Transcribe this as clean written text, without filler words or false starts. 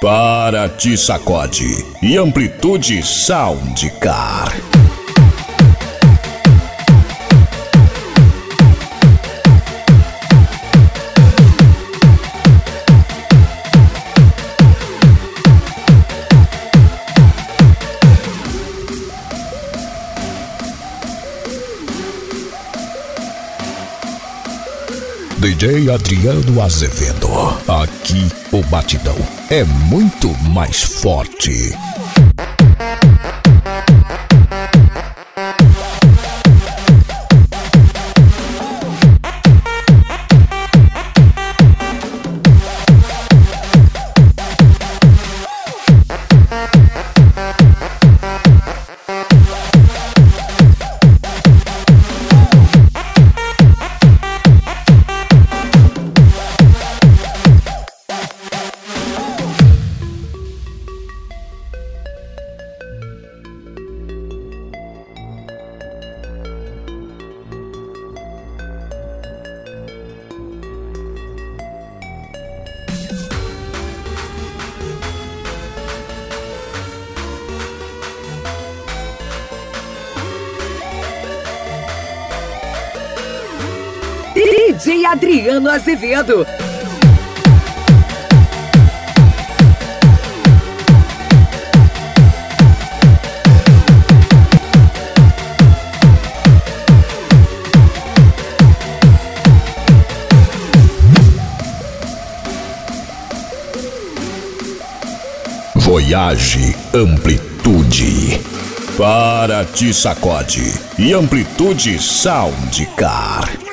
Para Te Sacode e Amplitude Soundcar. DJ Adriano Azevedo. Aqui o batidão é muito mais forte. DJ Adriano Azevedo. Voyage Amplitude. Para Te Sacode e Amplitude Soundcar.